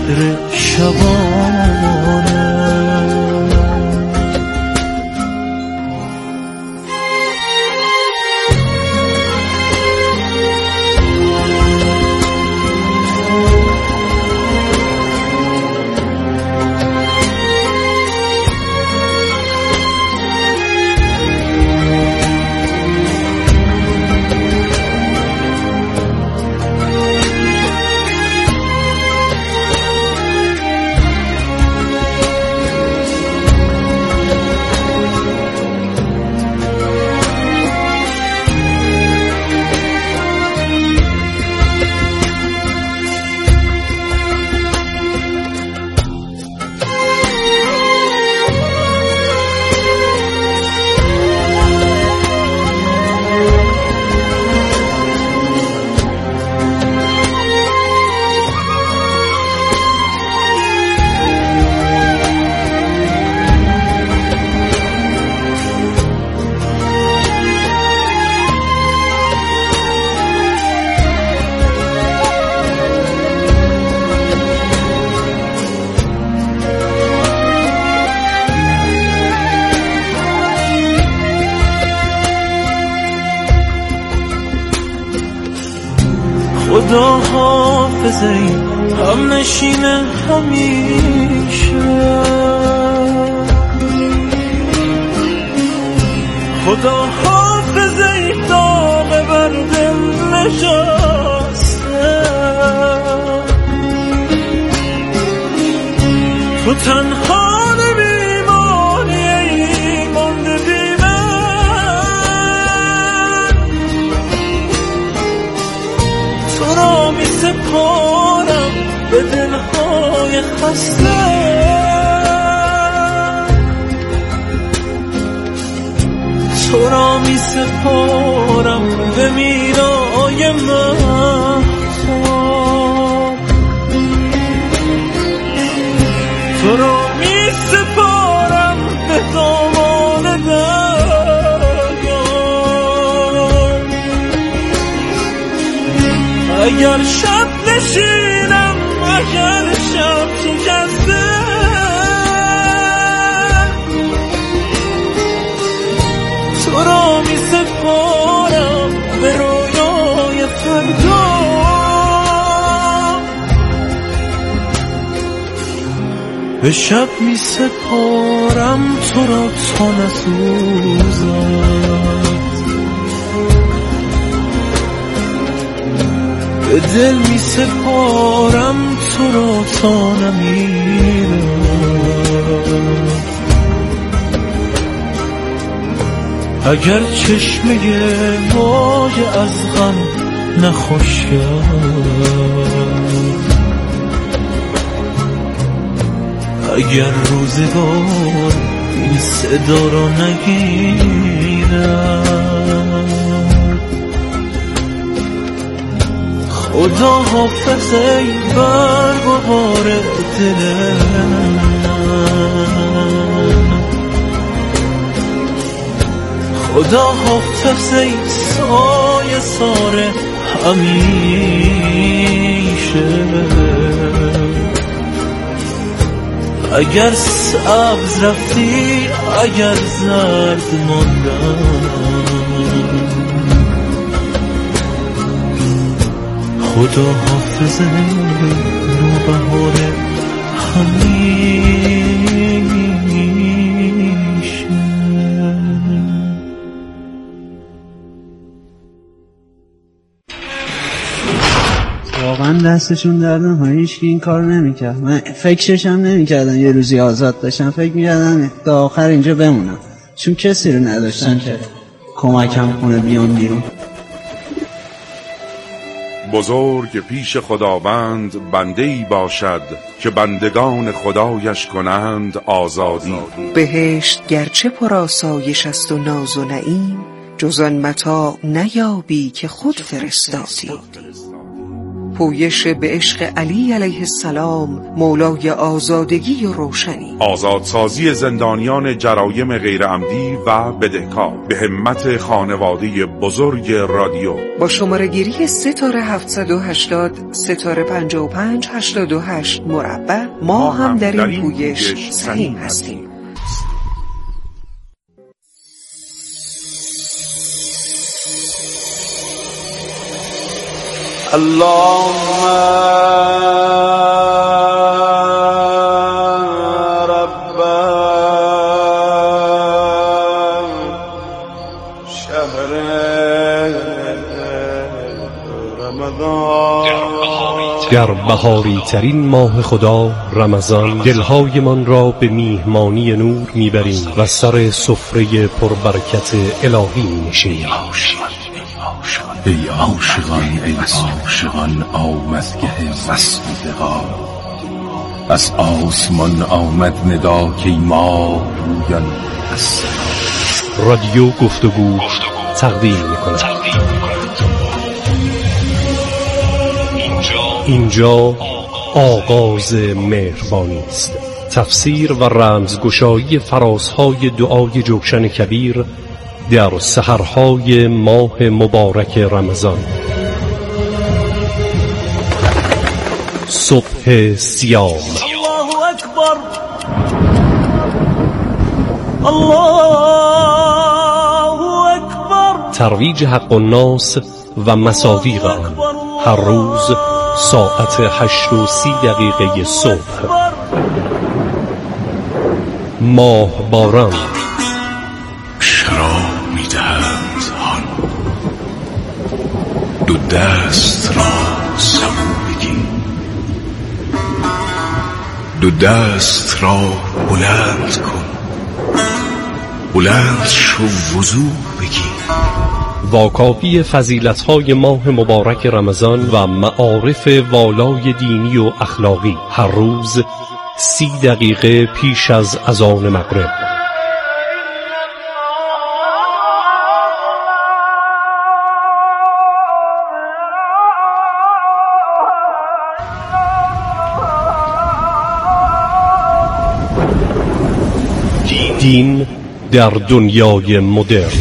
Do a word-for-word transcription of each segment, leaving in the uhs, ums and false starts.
قدر شبانه. خدا حافظه هم نشینه همیشه، خدا حافظه داغ بر دل نشسته، تو تنها نمیمانی ای مانده بی من، تو را می سپارم به دلهای خسته، تو را می سپارم به میرای مهتاب، تو را می سپارم به دامان دریا. اگر شب نشینم، اگر شب شکسته، تو را می سپارم به رویای فردا. به شب می سپارم تو را تا نسوزد، به دل می سپارم تو را تا نمیرد. اگر چشمه موج از غم نخوشد، اگر روزگار این صدا را نگیرد، خدا حافظ ای برگ و بار دل من، خدا حافظ ای سایه سار همیشه. اگر سبز رفتی، اگر زرد ماندم، خدا حافظ نوبهار همیشه. واقعا دستشون درد نکنه، هیچ کی این کار نمیکرد. من فکرش هم نمیکردم یه روزی آزاد بشم، فکر میکردم تا آخر اینجا بمونم، چون کسی رو نداشتن که کمکم کنه بیام بیرون. بزرگ پیش خداوند بنده‌ای باشد که بندگان خدایش کنند آزادی. بهشت گرچه پر آسایش است و ناز و نعیم، جز آن متاع نیابی که خود فرستادی. پویش به عشق علی علیه السلام، مولای آزادگی و روشنی. آزادسازی زندانیان جرایم غیرعمدی و بدهکار به همت خانواده بزرگ رادیو. با شماره گیری ستاره هفتصد و هشتاد ستاره پنجاه و پنج هشتاد و هشت مربع ما هم در این پویش سهیم هستیم. اللهم رب شهر رمضان. در بهاری ترین ماه خدا رمضان دلهای من را به میهمانی نور میبریم و سر سفره پربرکت الهی می‌نشینیم. ای عاشقان ای عاشقان آمدگه وصل لقا، از آسمان آمد ندا که ما رویان هست. رادیو گفتگو تقدیم می‌کند. اینجا آغاز مهربانی است. تفسیر و رمزگشایی فرازهای دعای جوشن کبیر در سحرهای ماه مبارک رمضان. صبح سیام. الله اکبر الله اکبر. ترویج حق الناس و مصادیق آن هر روز ساعت هشت و سی دقیقه صبح. ماه باران. شراب می‌دهند آن دو دست را سبو بگیر، دو دست را بلند کن، بلند شو وضو بگیر. واکاوی فضیلت‌های ماه مبارک رمضان و معارف والای دینی و اخلاقی هر روز سی دقیقه پیش از اذان مغرب. دین در دنیای مدرن.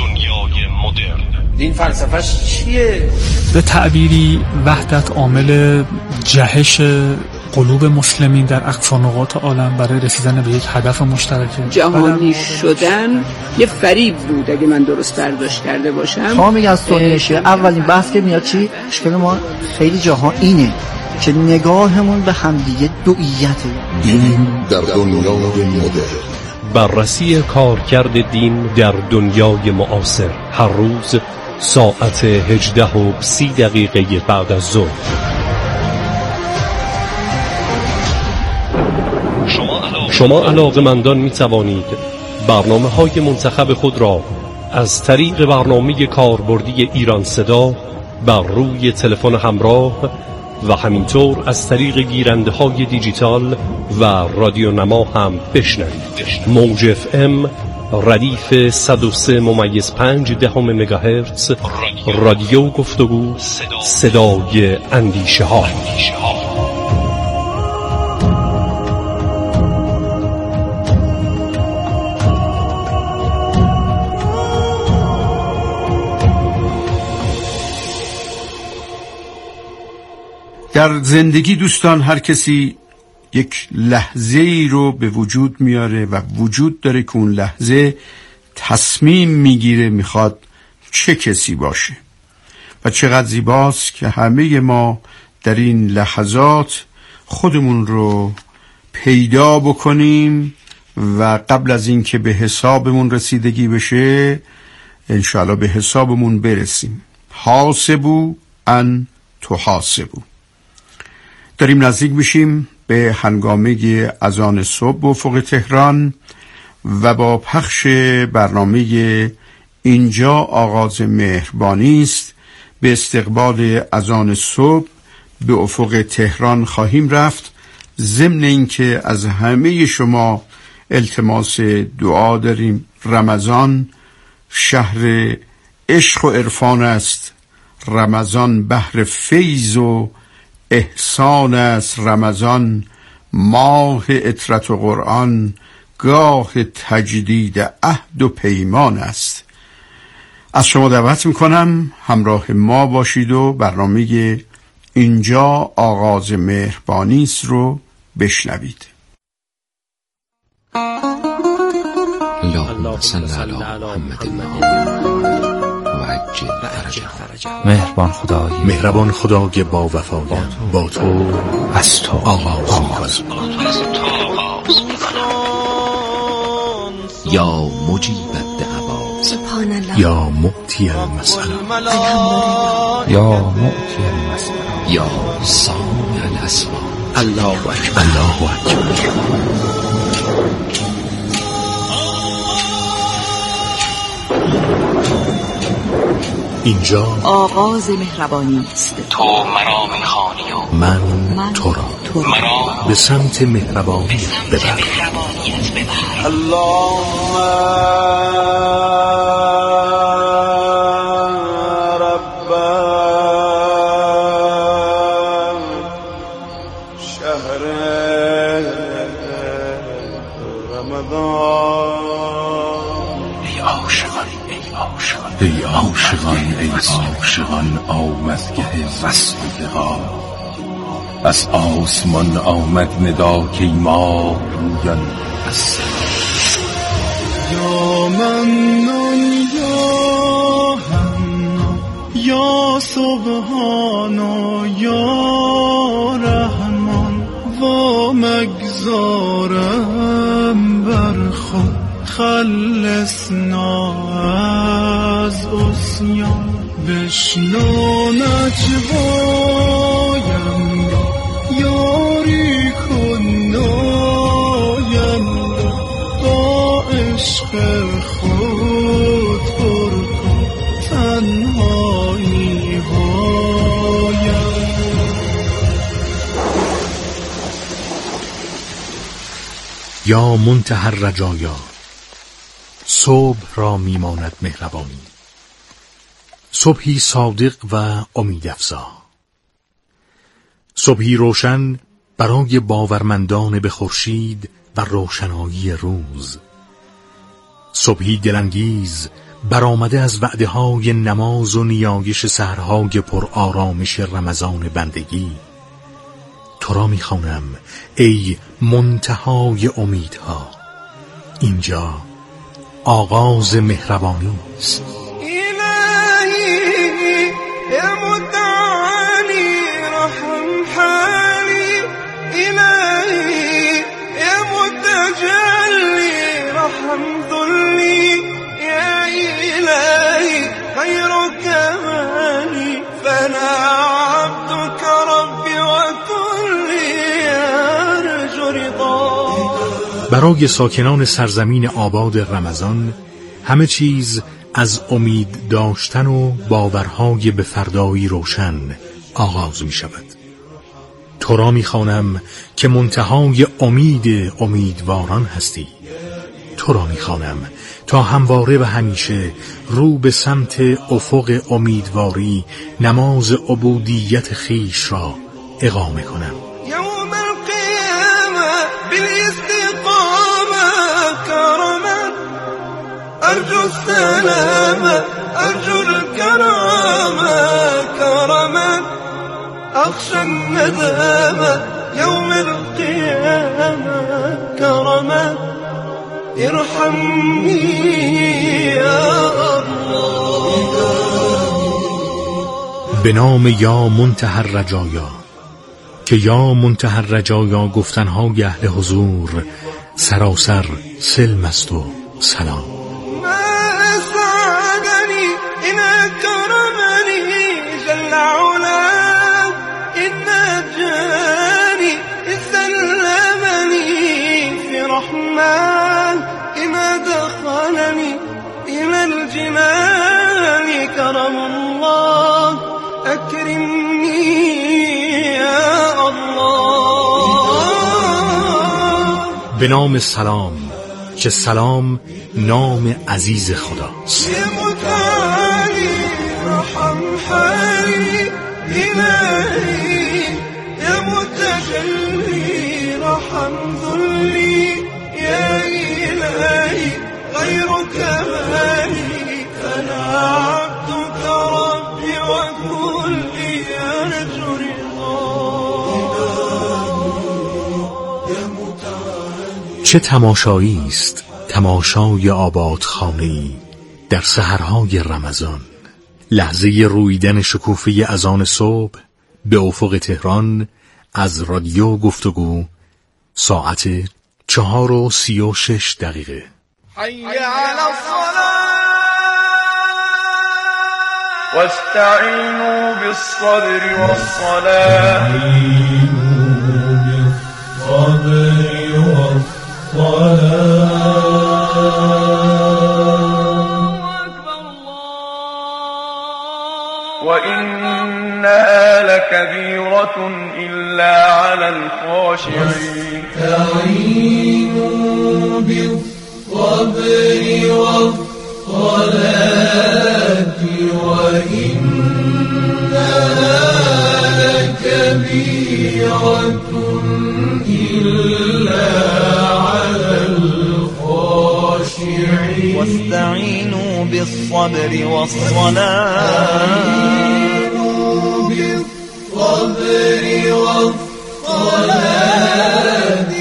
دین فلسفه‌اش چیه؟ به تعبیری وحدت عامل جهش قلوب مسلمین در اقصا نقاط عالم برای رسیدن به یک هدف مشترک. جهانی شدن یه فریب بود اگه من درست برداشت کرده باشم. شما میگه از سنیشه اولین بحث که میاد چی؟ مشکل ما خیلی جاها اینه که نگاهمون به همدیگه دوئیته. دین در دنیای مدرن. بررسی کارکرد دین در دنیای معاصر هر روز ساعت هجده و سی دقیقه بعد از ظهر. شما علاقه‌مندان می توانید برنامه های منتخب خود را از طریق برنامه کاربردی ایران صدا بر روی تلفن همراه و همینطور از طریق گیرنده های دیجیتال و رادیو نما هم بشنوید. موج اف ام ردیف صد و سه ممیز پنج دهم مگاهرتز. رادیو گفتگو صدای اندیشه ها. در زندگی دوستان هر کسی یک لحظه ای رو به وجود میاره و وجود داره که اون لحظه تصمیم میگیره میخواد چه کسی باشه و چقدر زیباست که همه ما در این لحظات خودمون رو پیدا بکنیم و قبل از این که به حسابمون رسیدگی بشه انشاءالله به حسابمون برسیم. حاسبو ان تحاسبو. داریم نزدیک میشیم به هنگامه اذان صبح افق تهران و با پخش برنامه اینجا آغاز مهربانی است به استقبال اذان صبح به افق تهران خواهیم رفت. ضمن اینکه از همه شما التماس دعا داریم. رمضان شهر عشق و عرفان است، رمضان بحر فیض و احسان است رمضان، ماه عطرت و قرآن، گاه تجدید عهد و پیمان است. از شما دعوت میکنم همراه ما باشید و برنامه اینجا آغاز مهربانی است رو بشنوید. اللهم صل علی محمد وعجل فرجه. مهربان خدای مهربان خدای با وفایت با تو از تو آغاز می‌کنم. یا مجیب الدعوات، سبحان الله، یا معطی المسئله، یا معطی المسئله، یا سامع الاسماء. الله اکبر، الله اکبر. اینجا آغاز مهربانی است. تو مرا میخوانی و من, من تو را تو مرا به سمت مهربانی ببر. اللهم رب شهر رمضان. ای عاشقان ای عاشقان ای عاشقان ای عاشقان آمدگه وصل ها. از آسمان آمد ندا که ما رویان از یا منان یا حنان یا سبحان یا رحمان، و مگذارم بر خود خلصنا از عصیان. بشنو نجوایم یاری کن نایم، با عشق خود پر کن تنهایی هایم. یا منتهی الرجایا، صبح را میماند مهربانی. صبحی صادق و امیدافزا، صبحی روشن برای باورمندان به خورشید و روشنایی روز، صبحی دلانگیز برآمده از وعده‌های نماز و نیایش سحرهای پر آرامش رمضان بندگی. تو را میخوانم ای منتهای امیدها. اینجا آغاز مهربانی است. برای ساکنان سرزمین آباد رمضان همه چیز از امید داشتن و باورهای به فردایی روشن آغاز می شود. تو را می خوانم که منتهای امید امیدواران هستی. تو را می خوانم تا همواره و همیشه رو به سمت افق امیدواری نماز عبودیت خیش را اقامه کنم. یوم القیامه بالاستقامه کرما ارجو السلامه ارجو الكرامه کرما اخشى الندامه یوم القیامه کرما ارحمنی یا الله. به نام یا منتهی الرجایا، که یا منتهی الرجایا گفتنهای اهل حضور سراسر سلم است و سلام. كرم الله أكرمني يا الله. به نام سلام، که سلام نام عزیز خداست. رحم حالي إلهي عن ذلي يا إلهي غيرك مالي أنا عبدك ربي وكلي أرجو چه تماشایی است تماشای آبادخانه‌ای در سحرهای رمضان، لحظه رویدن شکوفه اذان صبح به افق تهران از رادیو گفتگو، ساعت چهار و سی و شش دقیقه. حي على الصلاة واستعينوا بالصبر والصلاة بالصبر وإنها لكبيرة إلا على الخاشعين استعينوا بالصبر والصلاة وإنها لكبيرة إلا على الخاشعين واستعينوا بالصبر والصلاة بالصبر والصلاة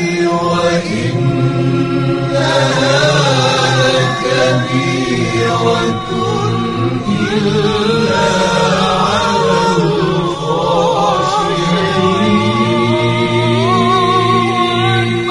وإنها لكبيرة إلا على الخاشعين.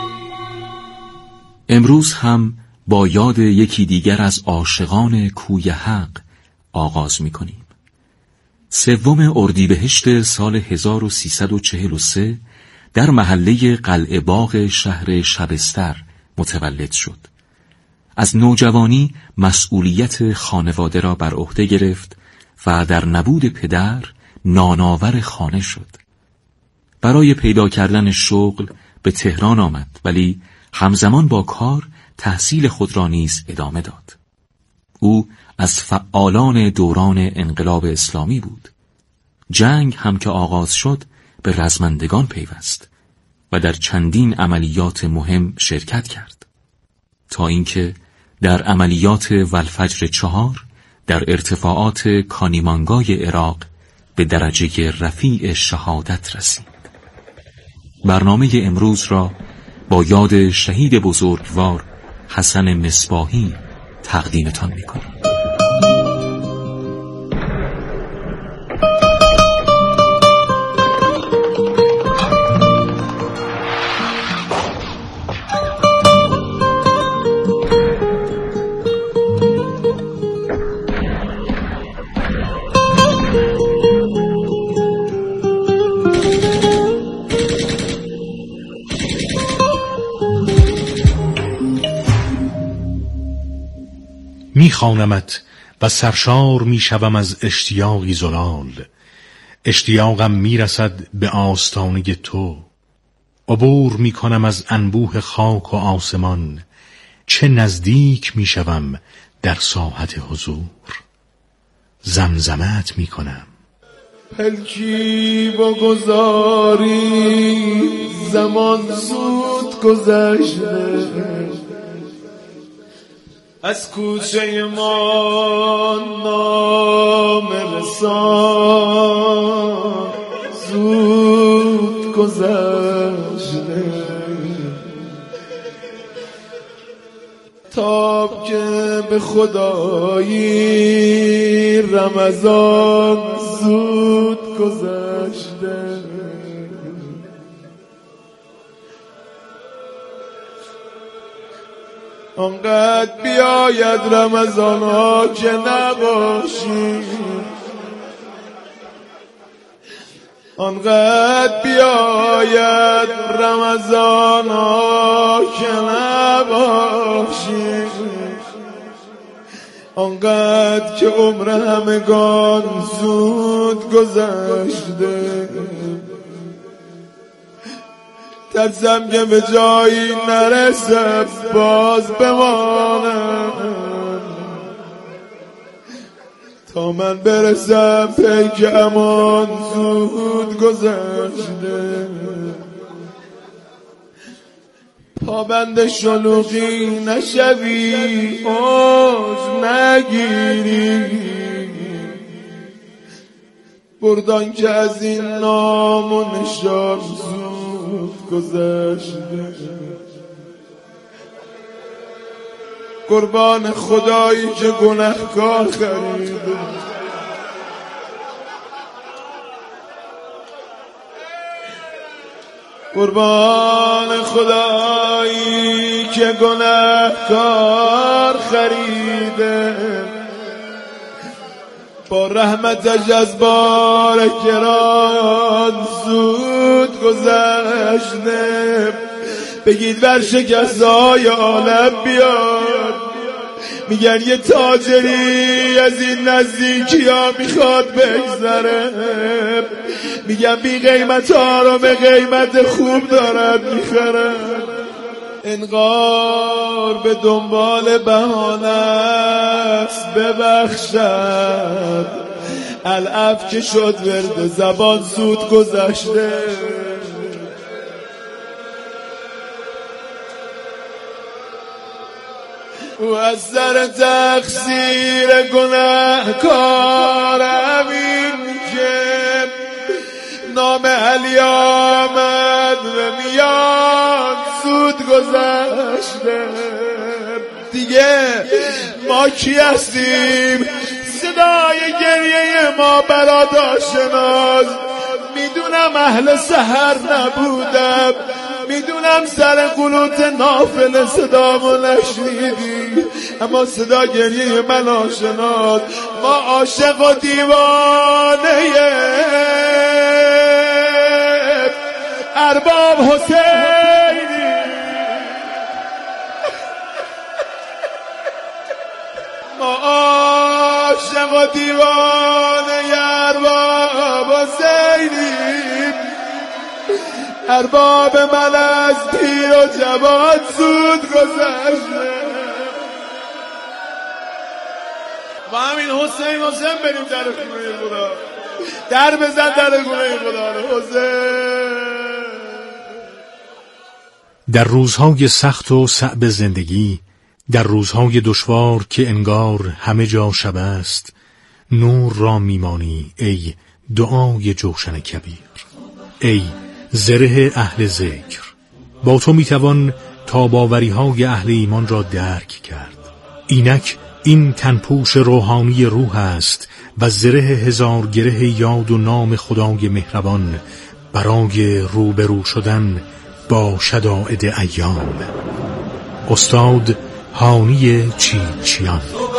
امروز هم با یاد یکی دیگر از عاشقان کوی حق آغاز می کنیم. سوم اردیبهشت سال هزار و سیصد و چهل و سه در محله قلعه باغ شهر شبستر متولد شد. از نوجوانی مسئولیت خانواده را بر عهده گرفت و در نبود پدر نانآور خانه شد. برای پیدا کردن شغل به تهران آمد، ولی همزمان با کار تحصیل خود را نیز ادامه داد. او از فعالان دوران انقلاب اسلامی بود. جنگ هم که آغاز شد به رزمندگان پیوست و در چندین عملیات مهم شرکت کرد، تا اینکه در عملیات والفجر چهار در ارتفاعات کانیمانگای عراق به درجه رفیع شهادت رسید. برنامه امروز را با یاد شهید بزرگوار حسن مصباحی تقدیمتان می‌کنم. میخوانمت و سرشار میشوم از اشتیاقی زلال. اشتیاقم میرسد به آستانه تو. عبور میکنم از انبوه خاک و آسمان. چه نزدیک میشوم در ساحت حضور. زمزمت میکنم. پلکی بگذاری زمان زود گذشته، از کوچه ما نام رسان زود گذشته. تاب که به خدایی رمضان زود گذشته. آنقدر بیاید رمضان ها که نباشی، آنقدر بیاید رمضان ها که نباشی، آنقدر که عمر همگان زود گذشته. ترسم که به جایی نرسم باز بمانم، تا من برسم پیک امان زود گذشته. پابند شلوغی نشوی، اوج نگیری، بردان که از این نام و نشان زود گذشته. قربان خدایی که گنهکار خریده، قربان خدایی که گنهکار خریده، با رحمتش از بار کران زود گذشته. بگید بر شکستهای عالم بیاد، میگن یه تاجری از این نزدیکی ها میخواد بگذره، میگن بی قیمت ها رو به قیمت خوب دارد میخرن. انقار به دنبال بهانه است ببخشد، العفو که شد ورد زبان زود گذشته. و از سر تقصیر گناهکارم این که نام علی آمد و میان زود گذشته. دیگه ما کی هستیم؟ صدای گریه ما براداشناز. میدونم اهل سحر نبودم، میدونم سر قنوت نافل صدامو نشنیدی، اما صدا گریه من آشناست. ما عاشق و دیوانه ارباب حسینی، ما عاشق و دیوانه ارباب حسینی، ارباب من از پیر و جوان زود گذشته. با همین حسین حسین بریم در خونه خدا، در بزن در خونه خدا حسین. در روزهای سخت و صعب زندگی، در روزهای دشوار که انگار همه جا شب است، نور را میمانی ای دعای جوشن کبیر، ای زره اهل ذکر. با تو میتوان تاباوری‌های اهل ایمان را درک کرد. اینک این تنپوش روحانی روح است و زره هزار گره یاد و نام خدای مهربان برای روبرو شدن با شدائد ایام. استاد هانی چیچیان.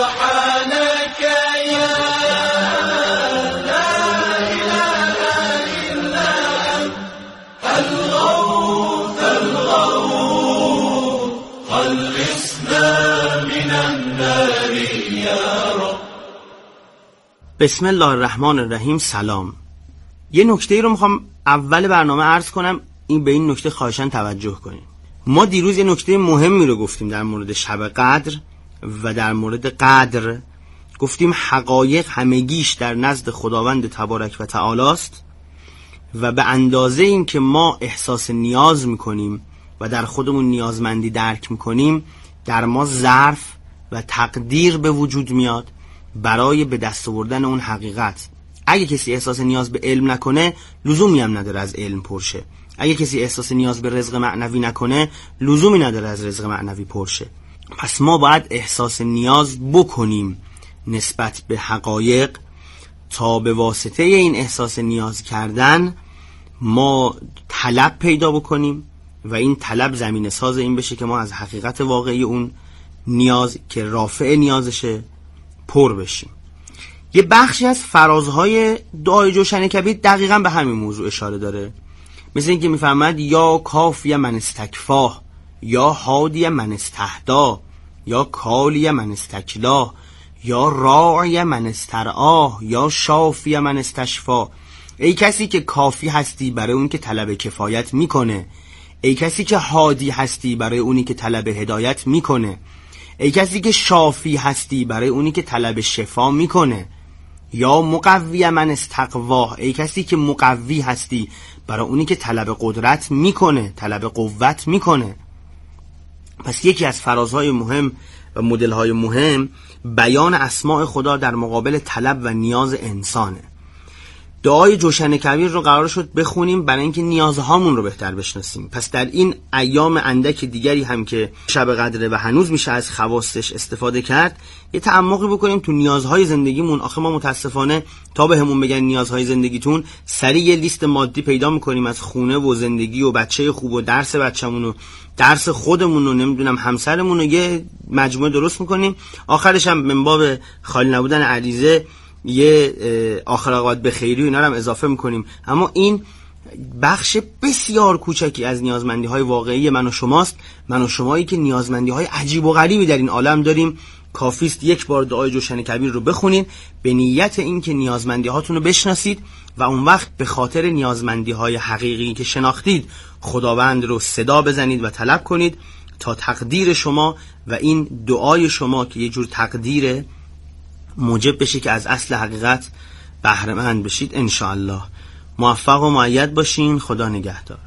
بسم الله الرحمن الرحیم. سلام. یه نکته رو میخوام اول برنامه عرض کنم، این به این نکته خواهشاً توجه کنیم. ما دیروز یه نکته مهمی رو گفتیم در مورد شب قدر و در مورد قدر. گفتیم حقایق همگیش در نزد خداوند تبارک و تعالی است و به اندازه این که ما احساس نیاز میکنیم و در خودمون نیازمندی درک میکنیم، در ما ظرف و تقدیر به وجود میاد برای به دست آوردن اون حقیقت. اگه کسی احساس نیاز به علم نکنه، لزومی هم نداره از علم پرشه. اگه کسی احساس نیاز به رزق معنوی نکنه، لزومی نداره از رزق معنوی پرشه. پس ما باید احساس نیاز بکنیم نسبت به حقایق تا به واسطه این احساس نیاز کردن ما طلب پیدا بکنیم و این طلب زمینه ساز این بشه که ما از حقیقت واقعی اون نیاز که رافع نیازشه پر بشیم. یه بخشی از فرازهای دعای جوشن کبیر دقیقاً به همین موضوع اشاره داره، مثل اینکه میفرماد یا کافی من استکفاه، یا هادی من استهدا، یا کالی من استکلا، یا راعی من استرعاه، یا شافی من استشفا. ای کسی که کافی هستی برای اون که طلب کفایت میکنه، ای کسی که هادی هستی برای اونی که طلب هدایت میکنه، ای کسی که شافی هستی برای اونی که طلب شفا میکنه، یا مقوی من استقواه، ای کسی که مقوی هستی برای اونی که طلب قدرت میکنه، طلب قوت میکنه. پس یکی از فرازهای مهم و مدل‌های مهم بیان اسماء خدا در مقابل طلب و نیاز انسانه. دعای جوشن کبیر رو قرار شد بخونیم برای اینکه نیازهامون رو بهتر بشناسیم. پس در این ایام اندک دیگری هم که شب قدره و هنوز میشه از خواستش استفاده کرد، یه تعمقی بکنیم تو نیازهای زندگیمون. آخه ما متاسفانه تا بهمون بگن نیازهای زندگیتون سریع یه لیست مادی پیدا میکنیم از خونه و زندگی و بچه خوب و درس بچه‌مون و درس خودمون و نمیدونم همسرمون رو یه مجموعه درست میکنیم. آخرش هم من باب خالی نبودن عریضه یه آخر عاقبت به خیری و اینا رو هم اضافه میکنیم. اما این بخش بسیار کوچکی از نیازمندی های واقعی من و شماست، من و شمایی که نیازمندی های عجیب و غریبی در این عالم داریم. کافیست یک بار دعای جوشن کبیر رو بخونین به نیت این که نیازمندی هاتون رو بشناسید و اون وقت به خاطر نیازمندی های حقیقی که شناختید خداوند رو صدا بزنید و طلب کنید تا تقدیر شما و این دعای شما که یه جور تقدیره موجب بشه که از اصل حقیقت بهره مند بشید. انشاءالله موفق و مؤید باشین. خدا نگهدار.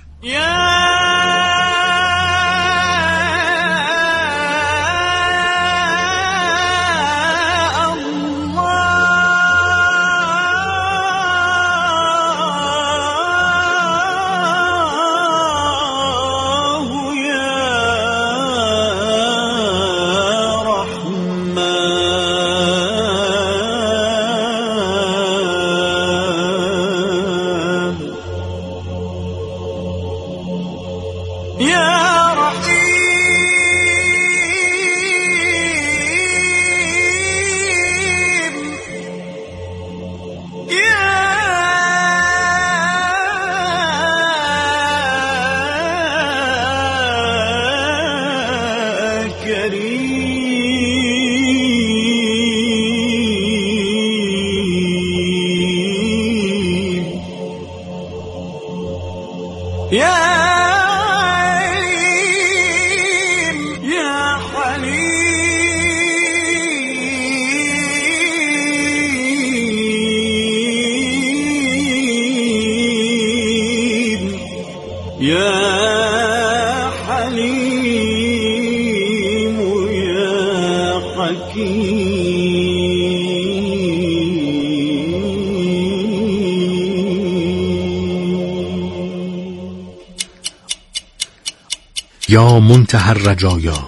یا منتهی الرجایا،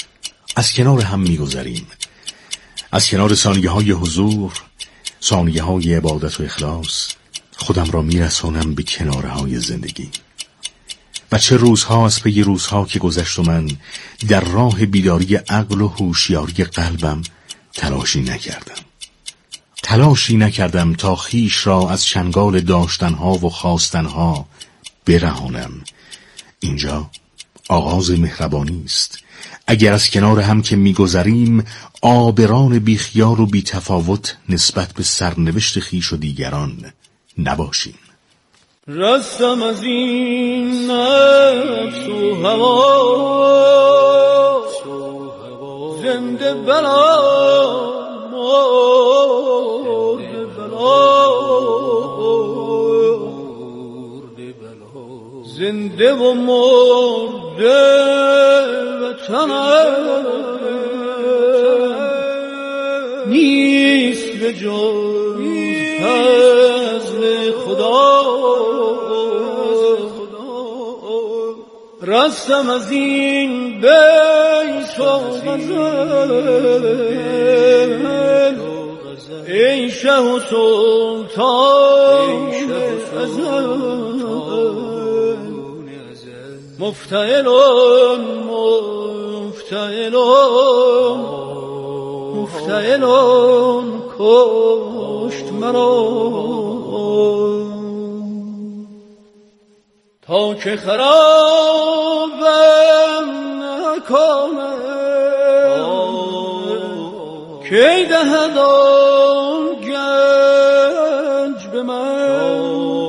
از کنار هم می‌گذریم، از کنار ثانیه های حضور، ثانیه های عبادت و اخلاص، خودم را میرسانم به کناره های زندگی. و چه روزها از پی روزها که گذشت و من در راه بیداری عقل و هوشیاری قلبم تلاشی نکردم تلاشی نکردم تا خیش را از چنگال داشتنها و خواستنها برهانم. اینجا آغاز مهربانی است. اگر از کنار هم که میگذریم آبران بیخیار و بیتفاوت نسبت به سرنوشت خیش و دیگران نباشیم. رستم از این نفس و هوا زنده بلا مرده بلا زنده و مرده وطنم نیست به جز فضل خدا. رستم از این بیت و غزل ای شه و سلطان ازل مفتعلون مفتعلون مفتعلون کشت مرا تا که خرابم نکنه کی دهد آن گنج به من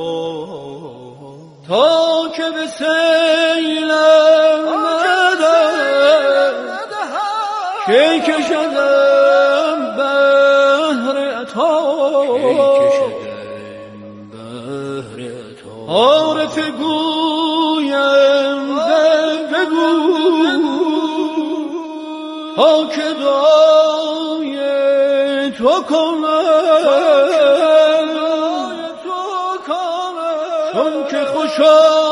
تا که به سیلم ندهد کی کشدم بحر عطا عارف گویم بگو تا که دای تو کنم چون که خوشا